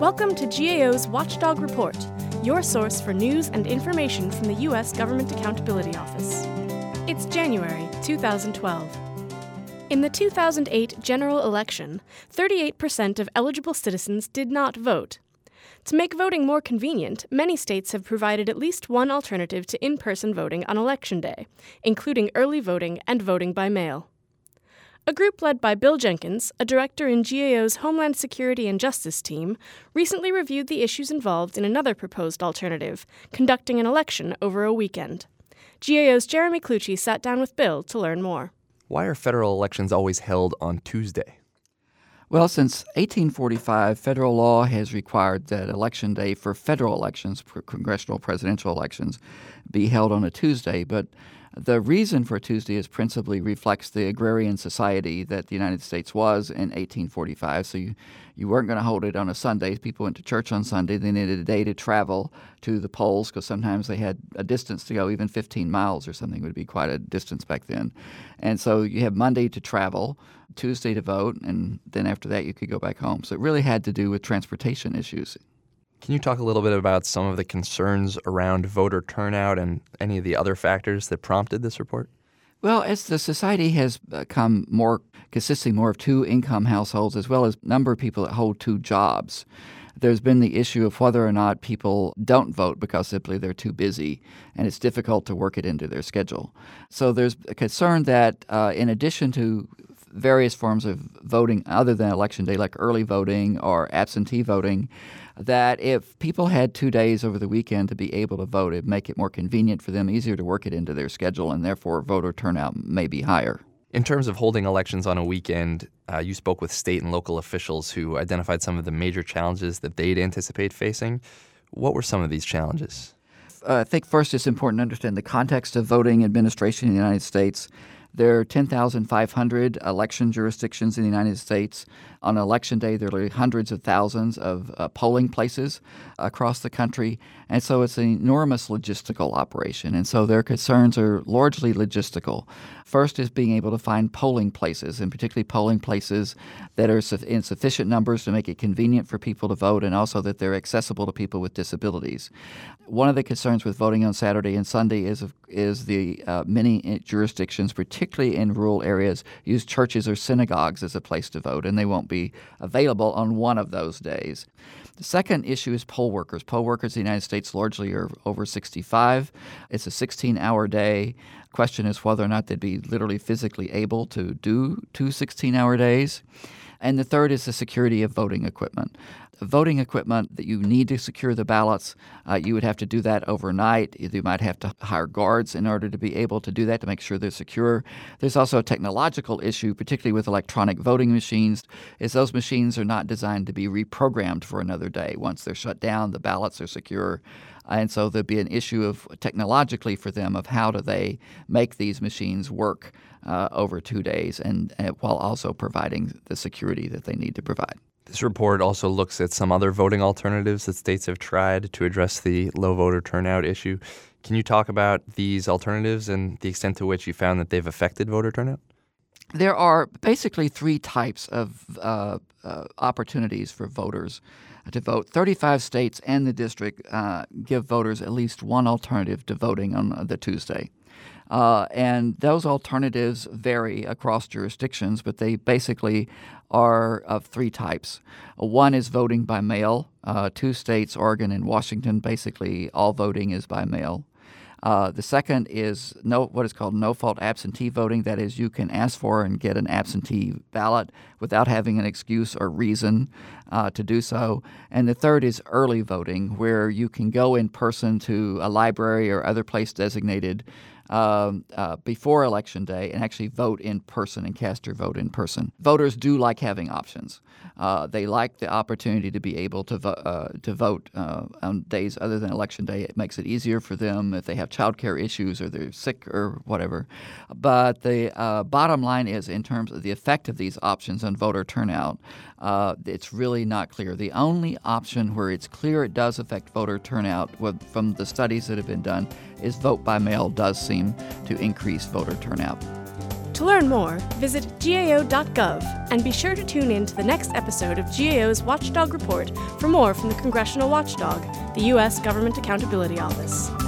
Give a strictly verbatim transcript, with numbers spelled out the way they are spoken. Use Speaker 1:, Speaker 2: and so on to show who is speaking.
Speaker 1: Welcome to G A O's Watchdog Report, your source for news and information from the U S Government Accountability Office. It's January two thousand twelve. In the two thousand eight general election, thirty-eight percent of eligible citizens did not vote. To make voting more convenient, many states have provided at least one alternative to in-person voting on Election Day, including early voting and voting by mail. A group led by Bill Jenkins, a director in G A O's Homeland Security and Justice team, recently reviewed the issues involved in another proposed alternative, conducting an election over a weekend. G A O's Jeremy Clucci sat down with Bill to learn more.
Speaker 2: Why are federal elections always held on Tuesday?
Speaker 3: Well, since eighteen forty-five, federal law has required that Election Day for federal elections, for congressional presidential elections, be held on a Tuesday. But the reason for Tuesday is principally reflects the agrarian society that the United States was in eighteen forty-five. So you, you weren't going to hold it on a Sunday. People went to church on Sunday. They needed a day to travel to the polls because sometimes they had a distance to go, even fifteen miles or something would be quite a distance back then. And so you have Monday to travel, Tuesday to vote, and then after that you could go back home. So it really had to do with transportation issues.
Speaker 2: Can you talk a little bit about some of the concerns around voter turnout and any of the other factors that prompted this report?
Speaker 3: Well, as the society has become more consisting more of two-income households as well as a number of people that hold two jobs, there's been the issue of whether or not people don't vote because simply they're too busy and it's difficult to work it into their schedule. So there's a concern that uh, in addition to various forms of voting other than Election Day, like early voting or absentee voting, that if people had two days over the weekend to be able to vote, it'd make it more convenient for them, easier to work it into their schedule, and therefore voter turnout may be higher.
Speaker 2: In terms of holding elections on a weekend, uh, you spoke with state and local officials who identified some of the major challenges that they'd anticipate facing. What were some of these challenges?
Speaker 3: Uh, I think first it's important to understand the context of voting administration in the United States. There are ten thousand five hundred election jurisdictions in the United States. On Election Day, there are hundreds of thousands of uh, polling places across the country. And so it's an enormous logistical operation. And so their concerns are largely logistical. First is being able to find polling places, and particularly polling places that are in sufficient numbers to make it convenient for people to vote and also that they're accessible to people with disabilities. One of the concerns with voting on Saturday and Sunday is is the uh, many jurisdictions, particularly in rural areas, use churches or synagogues as a place to vote, and they won't be available on one of those days. The second issue is poll workers. Poll workers in the United States largely are over sixty-five. It's a sixteen-hour day. Question is whether or not they'd be literally physically able to do two sixteen-hour days. And the third is the security of voting equipment. Voting equipment that you need to secure the ballots, uh, you would have to do that overnight. You might have to hire guards in order to be able to do that, to make sure they're secure. There's also a technological issue, particularly with electronic voting machines, is those machines are not designed to be reprogrammed for another day. Once they're shut down, the ballots are secure. And so there'd be an issue of technologically for them of how do they make these machines work uh, over two days and uh, while also providing the security that they need to provide.
Speaker 2: This report also looks at some other voting alternatives that states have tried to address the low voter turnout issue. Can you talk about these alternatives and the extent to which you found that they've affected voter turnout?
Speaker 3: There are basically three types of uh, uh, opportunities for voters to vote. thirty-five states and the district uh, give voters at least one alternative to voting on the Tuesday. Uh, and those alternatives vary across jurisdictions, but they basically are of three types. One is voting by mail. Uh, two states, Oregon and Washington, basically all voting is by mail. Uh, the second is no what is called no-fault absentee voting. That is, you can ask for and get an absentee ballot without having an excuse or reason uh, to do so. And the third is early voting, where you can go in person to a library or other place designated Um, uh, before Election Day and actually vote in person and cast your vote in person. Voters do like having options. Uh, they like the opportunity to be able to, vo- uh, to vote uh, on days other than Election Day. It makes it easier for them if they have child care issues or they're sick or whatever. But the uh, bottom line is, in terms of the effect of these options on voter turnout, uh, it's really not clear. The only option where it's clear it does affect voter turnout with, from the studies that have been done is vote by mail does seem to increase voter turnout.
Speaker 1: To learn more, visit G A O dot gov and be sure to tune in to the next episode of G A O's Watchdog Report for more from the Congressional Watchdog, the U S Government Accountability Office.